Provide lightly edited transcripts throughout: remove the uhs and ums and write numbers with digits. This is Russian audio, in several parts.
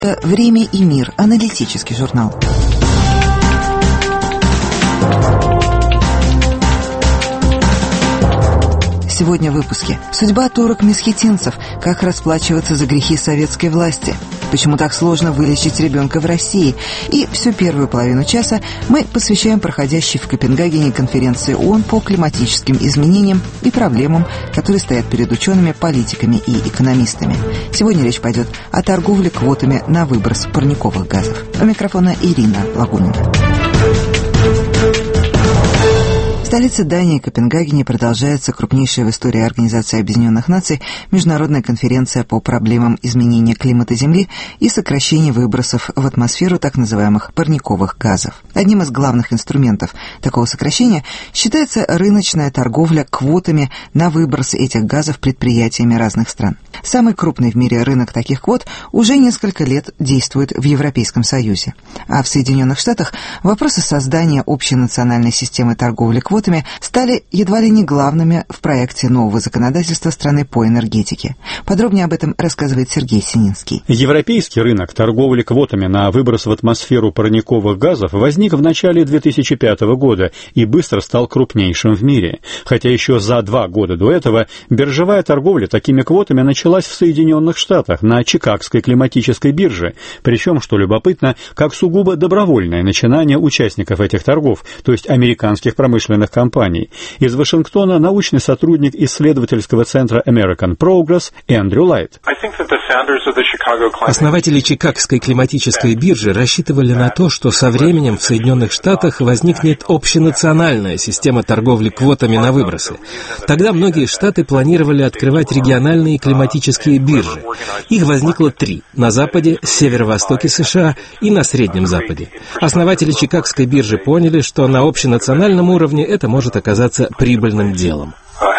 «Время и мир» – аналитический журнал. Сегодня в выпуске. Судьба турок-месхетинцев. Как расплачиваться за грехи советской власти. Почему так сложно вылечить ребенка в России. И всю первую половину часа мы посвящаем проходящей в Копенгагене конференции ООН по климатическим изменениям и проблемам, которые стоят перед учеными, политиками и экономистами. Сегодня речь пойдет о торговле квотами на выброс парниковых газов. У микрофона Ирина Лагунина. В столице Дании, Копенгагене, продолжается крупнейшая в истории Организации Объединенных Наций международная конференция по проблемам изменения климата Земли и сокращения выбросов в атмосферу так называемых парниковых газов. Одним из главных инструментов такого сокращения считается рыночная торговля квотами на выброс этих газов предприятиями разных стран. Самый крупный в мире рынок таких квот уже несколько лет действует в Европейском Союзе. А в Соединенных Штатах вопросы создания общенациональной системы торговли квотами стали едва ли не главными в проекте нового законодательства страны по энергетике. Подробнее об этом рассказывает Сергей Сининский. Европейский рынок торговли квотами на выброс в атмосферу парниковых газов возник в начале 2005 года и быстро стал крупнейшим в мире. Хотя еще за 2 года до этого биржевая торговля такими квотами началась в Соединенных Штатах на Чикагской климатической бирже. Причем, что любопытно, как сугубо добровольное начинание участников этих торгов, то есть американских промышленных компаний. Из Вашингтона научный сотрудник исследовательского центра American Progress Эндрю Лайт. Основатели Чикагской климатической биржи рассчитывали на то, что со временем в Соединенных Штатах возникнет общенациональная система торговли квотами на выбросы. Тогда многие штаты планировали открывать региональные климатические биржи. Их возникло 3 – на западе, северо-востоке США и на Среднем Западе. Основатели Чикагской биржи поняли, что на общенациональном уровне это может оказаться прибыльным делом.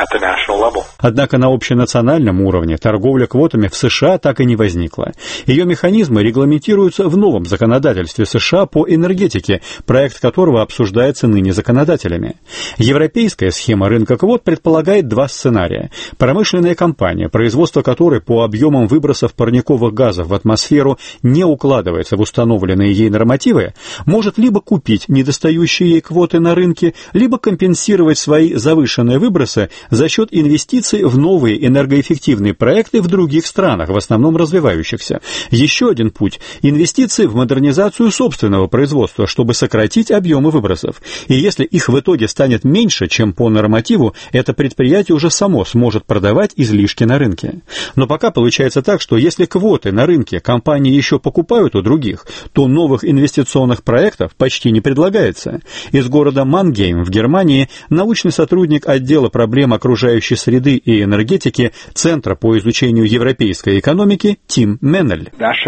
Однако на общенациональном уровне торговля квотами в США так и не возникла. Ее механизмы регламентируются в новом законодательстве США по энергетике, проект которого обсуждается ныне законодателями. Европейская схема рынка квот предполагает 2 сценария. Промышленная компания, производство которой по объемам выбросов парниковых газов в атмосферу не укладывается в установленные ей нормативы, может либо купить недостающие ей квоты на рынке, либо компенсировать свои завышенные выбросы за счет инвестиций в новые энергоэффективные проекты в других странах, в основном развивающихся. Еще один путь – инвестиции в модернизацию собственного производства, чтобы сократить объемы выбросов. И если их в итоге станет меньше, чем по нормативу, это предприятие уже само сможет продавать излишки на рынке. Но пока получается так, что если квоты на рынке компании еще покупают у других, то новых инвестиционных проектов почти не предлагается. Из города Мангейм в Германии научный сотрудник отдела проблем окружающей среды и энергетики Центра по изучению европейской экономики Тим Меннель.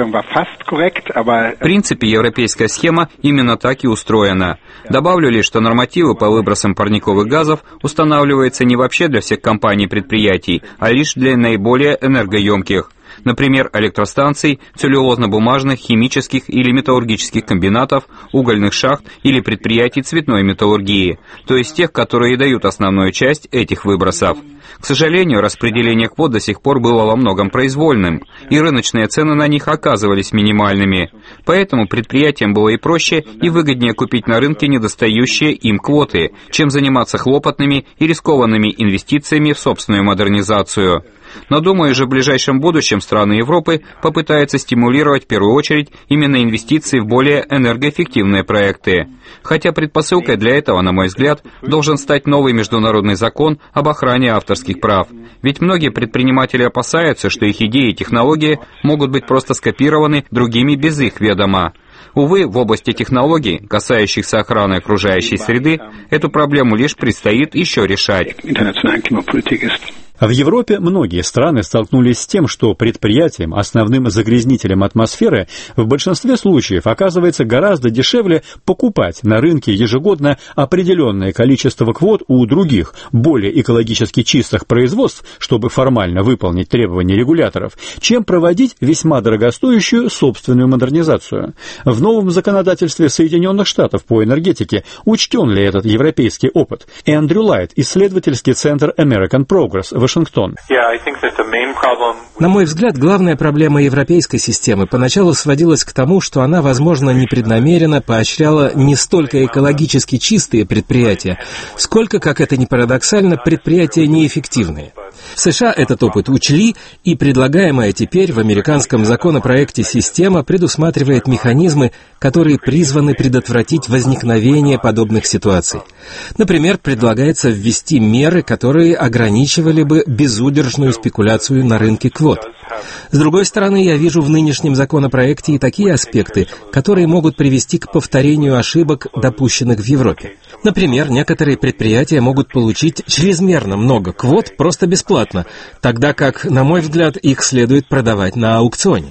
В принципе, европейская схема именно так и устроена. Добавлю лишь, что нормативы по выбросам парниковых газов устанавливаются не вообще для всех компаний и предприятий, а лишь для наиболее энергоемких. Например, электростанций, целлюлозно-бумажных, химических или металлургических комбинатов, угольных шахт или предприятий цветной металлургии, то есть тех, которые и дают основную часть этих выбросов. К сожалению, распределение квот до сих пор было во многом произвольным, и рыночные цены на них оказывались минимальными. Поэтому предприятиям было и проще, и выгоднее купить на рынке недостающие им квоты, чем заниматься хлопотными и рискованными инвестициями в собственную модернизацию. Но, думаю, же в ближайшем будущем страны Европы попытаются стимулировать в первую очередь именно инвестиции в более энергоэффективные проекты. Хотя предпосылкой для этого, на мой взгляд, должен стать новый международный закон об охране авторских прав. Ведь многие предприниматели опасаются, что их идеи и технологии могут быть просто скопированы другими без их ведома. Увы, в области технологий, касающихся охраны окружающей среды, эту проблему лишь предстоит еще решать. В Европе многие страны столкнулись с тем, что предприятиям, основным загрязнителем атмосферы, в большинстве случаев оказывается гораздо дешевле покупать на рынке ежегодно определенное количество квот у других, более экологически чистых производств, чтобы формально выполнить требования регуляторов, чем проводить весьма дорогостоящую собственную модернизацию. В новом законодательстве Соединенных Штатов по энергетике учтен ли этот европейский опыт? Эндрю Лайт, исследовательский центр American Progress, Вашингтон. На мой взгляд, главная проблема европейской системы поначалу сводилась к тому, что она, возможно, непреднамеренно поощряла не столько экологически чистые предприятия, сколько, как это ни парадоксально, предприятия неэффективные. В США этот опыт учли, и предлагаемая теперь в американском законопроекте система предусматривает механизмы, которые призваны предотвратить возникновение подобных ситуаций. Например, предлагается ввести меры, которые ограничивали бы безудержную спекуляцию на рынке квот. С другой стороны, я вижу в нынешнем законопроекте и такие аспекты, которые могут привести к повторению ошибок, допущенных в Европе. Например, некоторые предприятия могут получить чрезмерно много квот просто бесплатно, тогда как, на мой взгляд, их следует продавать на аукционе.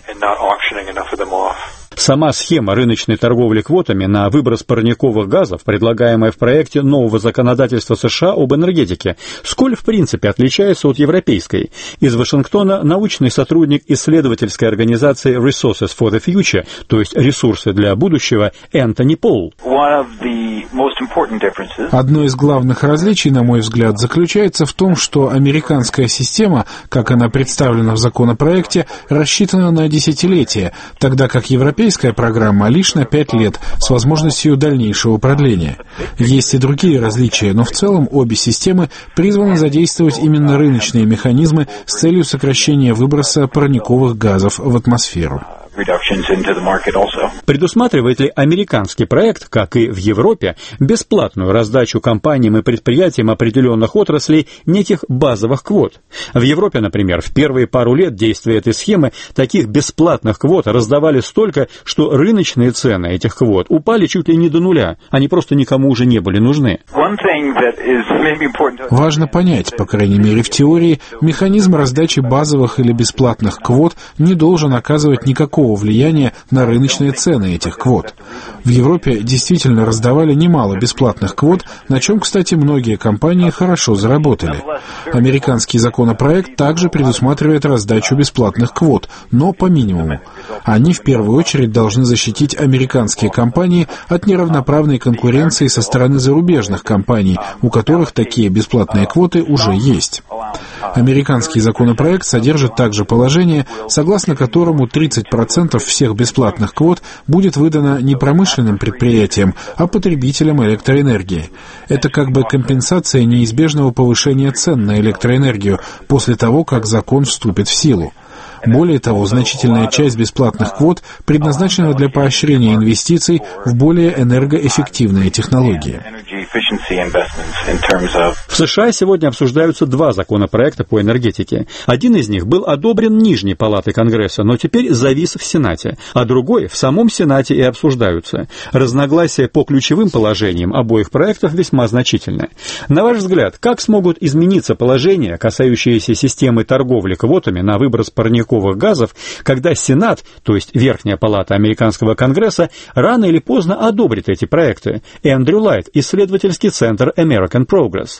Сама схема рыночной торговли квотами на выброс парниковых газов, предлагаемая в проекте нового законодательства США об энергетике, сколь в принципе отличается от европейской. Из Вашингтона научный сотрудник исследовательской организации Resources for the Future, то есть ресурсы для будущего, Энтони Пол. Одно из главных различий, на мой взгляд, заключается в том, что американская система, как она представлена в законопроекте, рассчитана на десятилетия, тогда как европейская программа лишь на 5 лет с возможностью дальнейшего продления. Есть и другие различия, но в целом обе системы призваны задействовать именно рыночные механизмы с целью сокращения выброса парниковых газов в атмосферу. Предусматривает ли американский проект, как и в Европе, бесплатную раздачу компаниям и предприятиям определенных отраслей неких базовых квот? В Европе, например, в первые пару лет действия этой схемы таких бесплатных квот раздавали столько, что рыночные цены этих квот упали чуть ли не до нуля, они просто никому уже не были нужны. Важно понять, по крайней мере в теории, механизм раздачи базовых или бесплатных квот не должен оказывать никакого влияния на рыночные цены этих квот. В Европе действительно раздавали немало бесплатных квот, на чем, кстати, многие компании хорошо заработали. Американский законопроект также предусматривает раздачу бесплатных квот, но по минимуму. Они в первую очередь должны защитить американские компании от неравноправной конкуренции со стороны зарубежных компаний, у которых такие бесплатные квоты уже есть. Американский законопроект содержит также положение, согласно которому 30% всех бесплатных квот будет выдано не промышленным предприятиям, а потребителям электроэнергии. Это как бы компенсация неизбежного повышения цен на электроэнергию после того, как закон вступит в силу. Более того, значительная часть бесплатных квот предназначена для поощрения инвестиций в более энергоэффективные технологии. В США сегодня обсуждаются два законопроекта по энергетике. Один из них был одобрен Нижней палатой Конгресса, но теперь завис в Сенате, а другой в самом Сенате и обсуждаются. Разногласия по ключевым положениям обоих проектов весьма значительны. На ваш взгляд, как смогут измениться положения, касающиеся системы торговли квотами на выброс парниковых газов, когда Сенат, то есть Верхняя палата Американского Конгресса, рано или поздно одобрит эти проекты? Эндрю Лайт, исследовательский центр American Progress.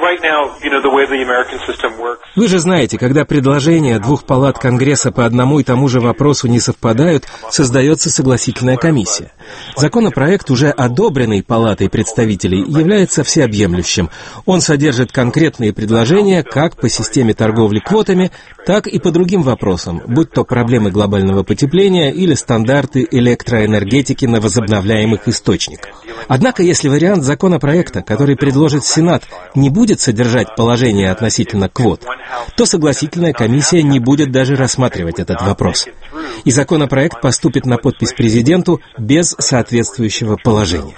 Вы же знаете, когда предложения двух палат Конгресса по одному и тому же вопросу не совпадают, создается согласительная комиссия. Законопроект, уже одобренный Палатой представителей, является всеобъемлющим. Он содержит конкретные предложения как по системе торговли квотами, так и по другим вопросам, будь то проблемы глобального потепления или стандарты электроэнергетики на возобновляемых источниках. Однако, если вариант законопроекта, который предложит Сенат, не будет содержать положения относительно квот, то согласительная комиссия не будет даже рассматривать этот вопрос. И законопроект поступит на подпись президенту без соответствующего положения.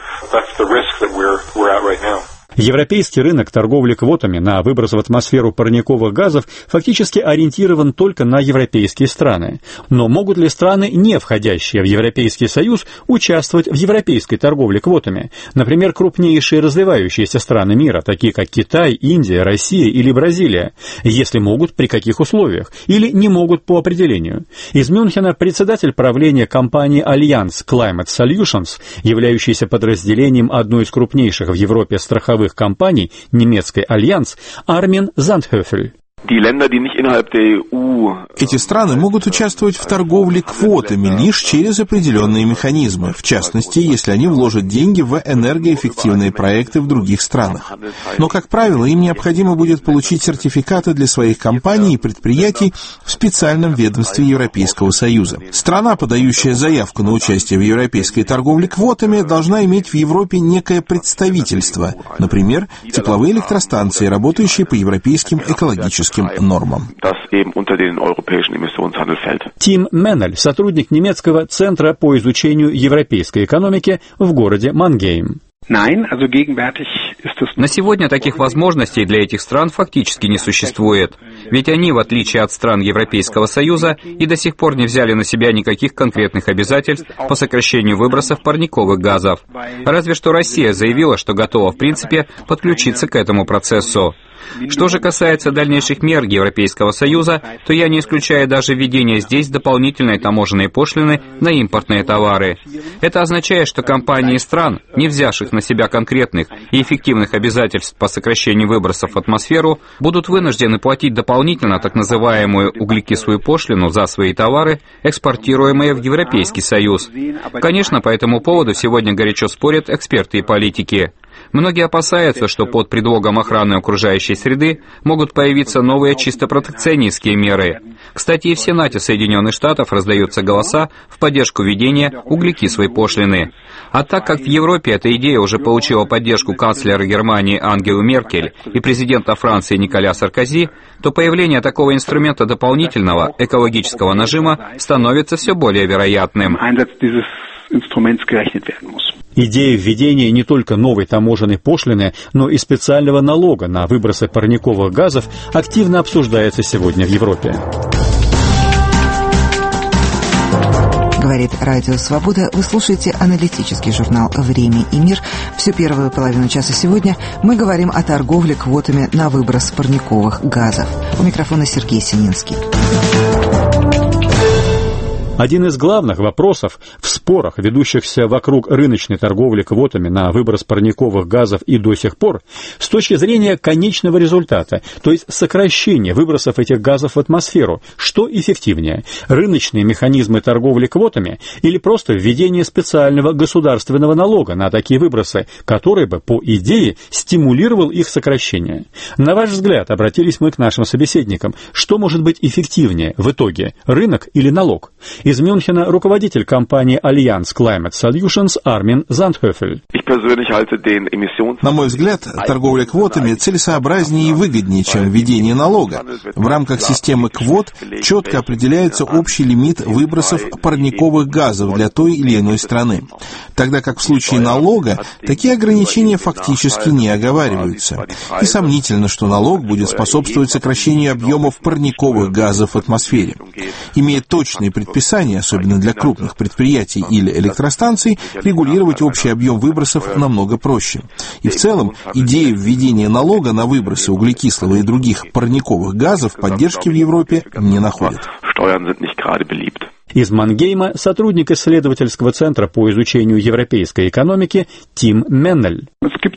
Европейский рынок торговли квотами на выброс в атмосферу парниковых газов фактически ориентирован только на европейские страны. Но могут ли страны, не входящие в Европейский Союз, участвовать в европейской торговле квотами? Например, крупнейшие развивающиеся страны мира, такие как Китай, Индия, Россия или Бразилия. Если могут, при каких условиях? Или не могут по определению? Из Мюнхена председатель правления компании Allianz Climate Solutions, являющейся подразделением одной из крупнейших в Европе страховых компаний, немецкой Альянс, Армин Зандхёфель. Эти страны могут участвовать в торговле квотами лишь через определенные механизмы, в частности, если они вложат деньги в энергоэффективные проекты в других странах. Но, как правило, им необходимо будет получить сертификаты для своих компаний и предприятий в специальном ведомстве Европейского Союза. Страна, подающая заявку на участие в европейской торговле квотами, должна иметь в Европе некое представительство, например, тепловые электростанции, работающие по европейским экологическим нормам. Тим Меннель, сотрудник немецкого Центра по изучению европейской экономики в городе Мангейм. На сегодня таких возможностей для этих стран фактически не существует, ведь они, в отличие от стран Европейского Союза, и до сих пор не взяли на себя никаких конкретных обязательств по сокращению выбросов парниковых газов. Разве что Россия заявила, что готова, в принципе, подключиться к этому процессу. Что же касается дальнейших мер Европейского Союза, то я не исключаю даже введение здесь дополнительной таможенной пошлины на импортные товары. Это означает, что компании стран, не взявших на себя конкретных и эффективных обязательств по сокращению выбросов в атмосферу, будут вынуждены платить дополнительно так называемую углекислую пошлину за свои товары, экспортируемые в Европейский Союз. Конечно, по этому поводу сегодня горячо спорят эксперты и политики. Многие опасаются, что под предлогом охраны окружающей среды могут появиться новые чисто протекционистские меры. Кстати, и в Сенате Соединенных Штатов раздаются голоса в поддержку введения углекислой пошлины. А так как в Европе эта идея уже получила поддержку канцлера Германии Ангелы Меркель и президента Франции Николя Саркози, то появление такого инструмента дополнительного экологического нажима становится все более вероятным. Идея введения не только новой таможенной пошлины, но и специального налога на выбросы парниковых газов активно обсуждается сегодня в Европе. Говорит Радио Свобода. Вы слушаете аналитический журнал «Время и мир». Всю первую половину часа сегодня мы говорим о торговле квотами на выброс парниковых газов. У микрофона Сергей Сининский. Один из главных вопросов в спорах, ведущихся вокруг рыночной торговли квотами на выброс парниковых газов и до сих пор, с точки зрения конечного результата, то есть сокращения выбросов этих газов в атмосферу, что эффективнее – рыночные механизмы торговли квотами или просто введение специального государственного налога на такие выбросы, который бы, по идее, стимулировал их сокращение. На ваш взгляд, обратились мы к нашим собеседникам, что может быть эффективнее в итоге – рынок или налог? Из Мюнхена руководитель компании Allianz Climate Solutions Армин Зандхёфель. На мой взгляд, торговля квотами целесообразнее и выгоднее, чем введение налога. В рамках системы квот четко определяется общий лимит выбросов парниковых газов для той или иной страны. Тогда как в случае налога такие ограничения фактически не оговариваются. И сомнительно, что налог будет способствовать сокращению объемов парниковых газов в атмосфере. Имея точные предписания, особенно для крупных предприятий или электростанций, регулировать общий объем выбросов намного проще. И в целом, идея введения налога на выбросы углекислого и других парниковых газов поддержки в Европе не находит. Из Мангейма сотрудник исследовательского центра по изучению европейской экономики Тим Меннель.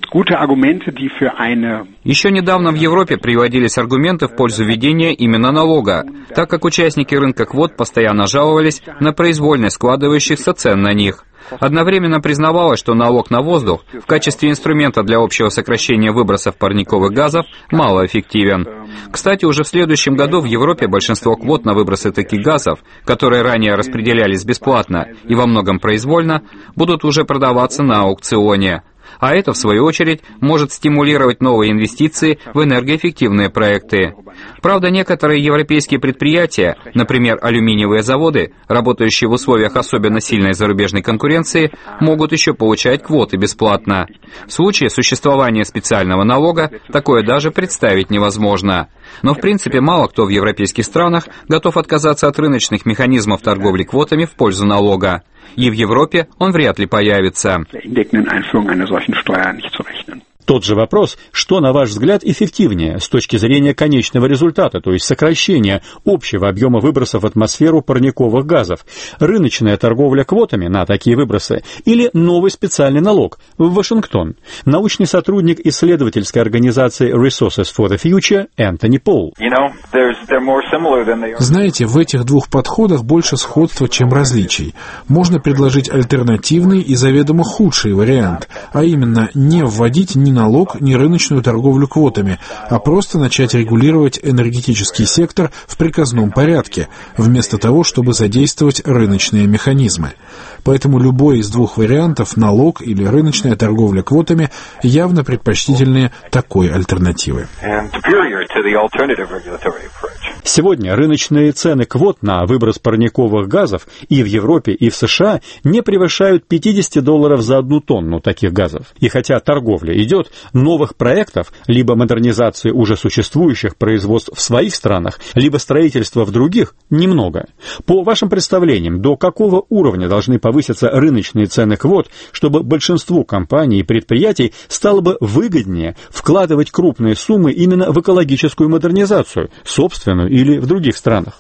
Еще недавно в Европе приводились аргументы в пользу введения именно налога, так как участники рынка квот постоянно жаловались на произвольно складывающихся цен на них. Одновременно признавалось, что налог на воздух в качестве инструмента для общего сокращения выбросов парниковых газов малоэффективен. Кстати, уже в следующем году в Европе большинство квот на выбросы таких газов, которые ранее распределялись бесплатно и во многом произвольно, будут уже продаваться на аукционе. А это, в свою очередь, может стимулировать новые инвестиции в энергоэффективные проекты. Правда, некоторые европейские предприятия, например, алюминиевые заводы, работающие в условиях особенно сильной зарубежной конкуренции, могут еще получать квоты бесплатно. В случае существования специального налога такое даже представить невозможно. Но, в принципе, мало кто в европейских странах готов отказаться от рыночных механизмов торговли квотами в пользу налога. И в Европе он вряд ли появится. Тот же вопрос, что, на ваш взгляд, эффективнее с точки зрения конечного результата, то есть сокращения общего объема выбросов в атмосферу парниковых газов, рыночная торговля квотами на такие выбросы или новый специальный налог в Вашингтон? Научный сотрудник исследовательской организации Resources for the Future Энтони Пол. Знаете, в этих двух подходах больше сходства, чем различий. Можно предложить альтернативный и заведомо худший вариант, а именно не вводить ни налог, ни рыночную торговлю квотами, а просто начать регулировать энергетический сектор в приказном порядке, вместо того, чтобы задействовать рыночные механизмы. Поэтому любой из двух вариантов, налог или рыночная торговля квотами, явно предпочтительнее такой альтернативы. Сегодня рыночные цены квот на выброс парниковых газов и в Европе, и в США не превышают $50 за 1 тонну таких газов. И хотя торговля идет, новых проектов, либо модернизации уже существующих производств в своих странах, либо строительства в других, немного. По вашим представлениям, до какого уровня должны повыситься рыночные цены квот, чтобы большинству компаний и предприятий стало бы выгоднее вкладывать крупные суммы именно в экологическую модернизацию, собственную или в других странах?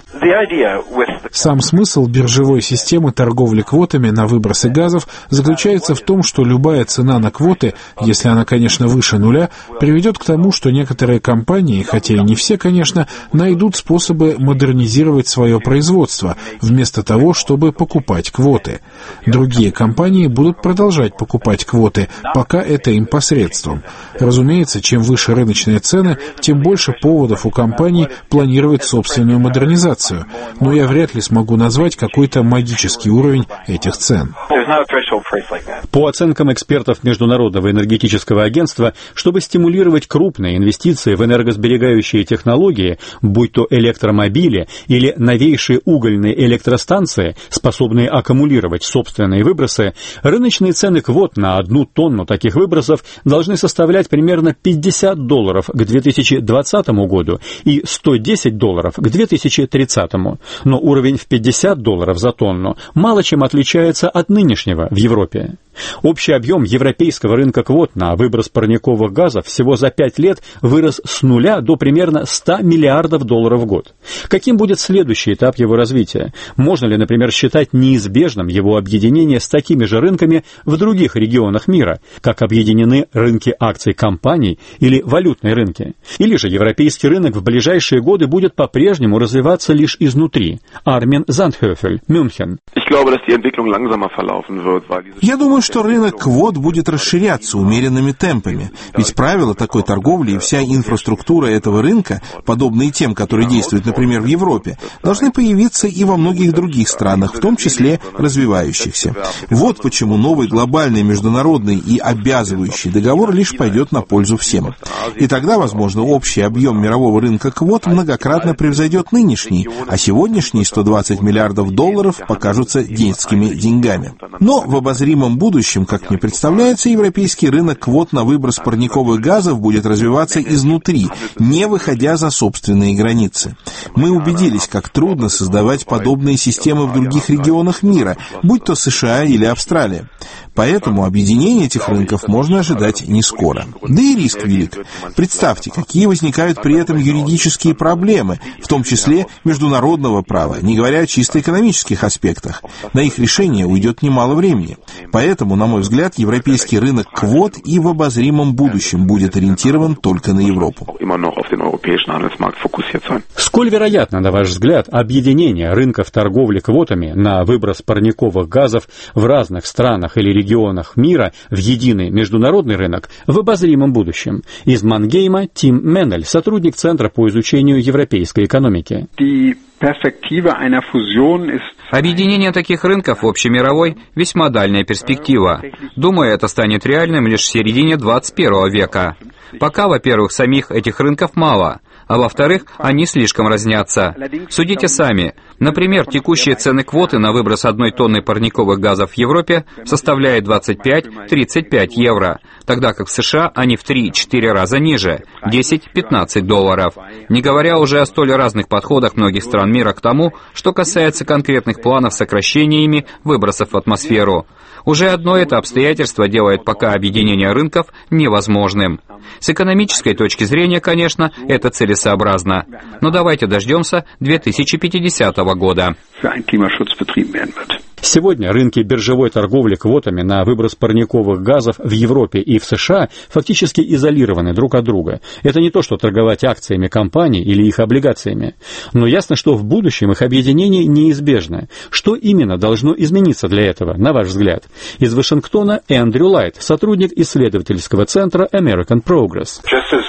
Сам смысл биржевой системы торговли квотами на выбросы газов заключается в том, что любая цена на квоты, если она, конечно, выше нуля, приведет к тому, что некоторые компании, хотя и не все, конечно, найдут способы модернизировать свое производство, вместо того, чтобы покупать квоты. Другие компании будут продолжать покупать квоты, пока это им посредством. Разумеется, чем выше рыночные цены, тем больше поводов у компаний планировать собственную модернизацию, но я вряд ли смогу назвать какой-то магический уровень этих цен. По оценкам экспертов Международного энергетического агентства, чтобы стимулировать крупные инвестиции в энергосберегающие технологии, будь то электромобили или новейшие угольные электростанции, способные аккумулировать собственные выбросы, рыночные цены квот на 1 тонну таких выбросов должны составлять примерно $50 к 2020 году и $110 к 2030. Но уровень в $50 за тонну мало чем отличается от нынешнего в Европе. Общий объем европейского рынка квот на выброс парниковых газов всего за 5 лет вырос с нуля до примерно $100 миллиардов в год. Каким будет следующий этап его развития? Можно ли, например, считать неизбежным его объединение с такими же рынками в других регионах мира, как объединены рынки акций компаний или валютные рынки? Или же европейский рынок в ближайшие годы будет по-прежнему развиваться лишь изнутри? Армин Зандхёфель, Мюнхен. Я думаю, что рынок квот будет расширяться умеренными темпами, ведь правила такой торговли и вся инфраструктура этого рынка, подобные тем, которые действуют, например, в Европе, должны появиться и во многих других странах, в том числе развивающихся. Вот почему новый глобальный международный и обязывающий договор лишь пойдет на пользу всем. И тогда, возможно, общий объем мирового рынка квот многократно превзойдет нынешний, а сегодняшние $120 миллиардов покажутся детскими деньгами. Но в обозримом будущем, как мне представляется, европейский рынок квот на выброс парниковых газов будет развиваться изнутри, не выходя за собственные границы. Мы убедились, как трудно создавать подобные системы в других регионах мира, будь то США или Австралия. Поэтому объединение этих рынков можно ожидать не скоро. Да и риск велик. Представьте, какие возникают при этом юридические проблемы, в том числе международного права, не говоря о чисто экономических аспектах. На их решение уйдет немало времени. Поэтому, на мой взгляд, европейский рынок квот и в обозримом будущем будет ориентирован только на Европу. Сколь вероятно, на ваш взгляд, объединение рынков торговли квотами на выброс парниковых газов в разных странах или регионах мира в единый международный рынок в обозримом будущем? Из Мангейма Тим Меннель, сотрудник Центра по изучению европейской экономики. Объединение таких рынков общемировой – весьма дальняя перспектива. Думаю, это станет реальным лишь в середине 21 века. Пока, во-первых, самих этих рынков мало, а во-вторых, они слишком разнятся. Судите сами. Например, текущие цены квоты на выброс 1 тонны парниковых газов в Европе составляют 25-35 евро, тогда как в США они в 3-4 раза ниже – $10-15. Не говоря уже о столь разных подходах многих стран мира к тому, что касается конкретных планов сокращения ими выбросов в атмосферу. Уже одно это обстоятельство делает пока объединение рынков невозможным. С экономической точки зрения, конечно, это целесообразно. Но давайте дождемся 2050 года. Сегодня рынки биржевой торговли квотами на выброс парниковых газов в Европе и в США фактически изолированы друг от друга. Это не то, что торговать акциями компаний или их облигациями. Но ясно, что в будущем их объединение неизбежно. Что именно должно измениться для этого, на ваш взгляд? Из Вашингтона Эндрю Лайт, сотрудник исследовательского центра American Progress.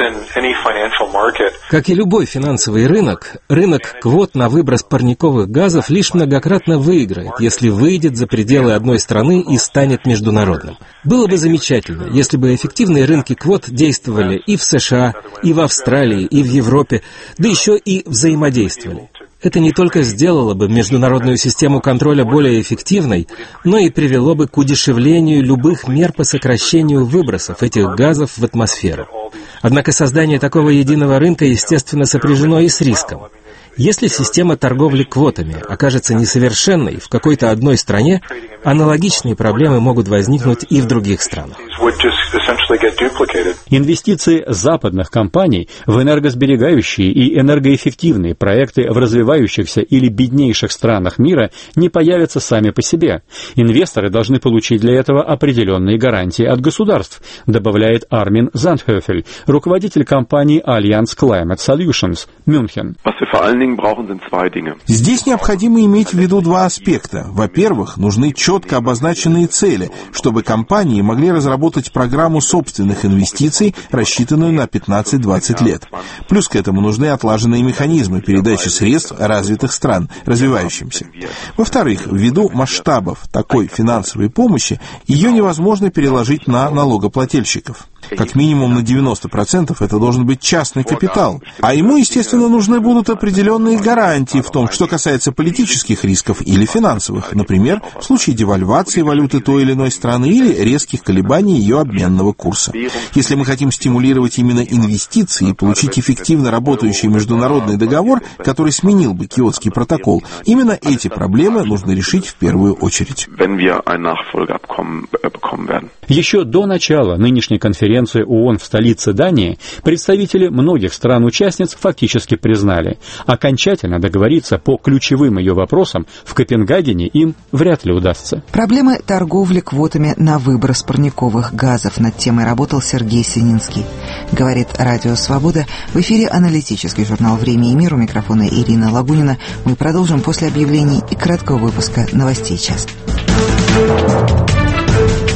Как и любой финансовый рынок, рынок квот на выброс парниковых газов лишь многократно выиграет, если выйдет за пределы одной страны и станет международным. Было бы замечательно, если бы эффективные рынки квот действовали и в США, и в Австралии, и в Европе, да еще и взаимодействовали. Это не только сделало бы международную систему контроля более эффективной, но и привело бы к удешевлению любых мер по сокращению выбросов этих газов в атмосферу. Однако создание такого единого рынка, естественно, сопряжено и с риском. Если система торговли квотами окажется несовершенной в какой-то одной стране, аналогичные проблемы могут возникнуть и в других странах. Инвестиции западных компаний в энергосберегающие и энергоэффективные проекты в развивающихся или беднейших странах мира не появятся сами по себе. Инвесторы должны получить для этого определенные гарантии от государств, добавляет Армин Зандхёфель, руководитель компании Allianz Climate Solutions, Мюнхен. Здесь необходимо иметь в виду два аспекта. Во-первых, нужны четко обозначенные цели, чтобы компании могли разработать программу собственных инвестиций, рассчитанную на 15-20 лет. Плюс к этому нужны отлаженные механизмы передачи средств развитых стран, развивающимся. Во-вторых, ввиду масштабов такой финансовой помощи, ее невозможно переложить на налогоплательщиков. Как минимум на 90% это должен быть частный капитал. А ему, естественно, нужны будут определенные гарантии в том, что касается политических рисков или финансовых, например, в случае девальвации валюты той или иной страны или резких колебаний ее обменного курса. Если мы хотим стимулировать именно инвестиции и получить эффективно работающий международный договор, который сменил бы Киотский протокол, именно эти проблемы нужно решить в первую очередь. Еще до начала нынешней конференции ООН в столице Дании представители многих стран-участниц фактически признали, окончательно договориться по ключевым ее вопросам в Копенгагене им вряд ли удастся. Проблемы торговли квотами на выброс парниковых газов. Над темой работал Сергей Сининский. Говорит Радио Свобода. В эфире аналитический журнал «Время и мир». У микрофона Ирина Лагунина. Мы продолжим после объявлений и краткого выпуска новостей час.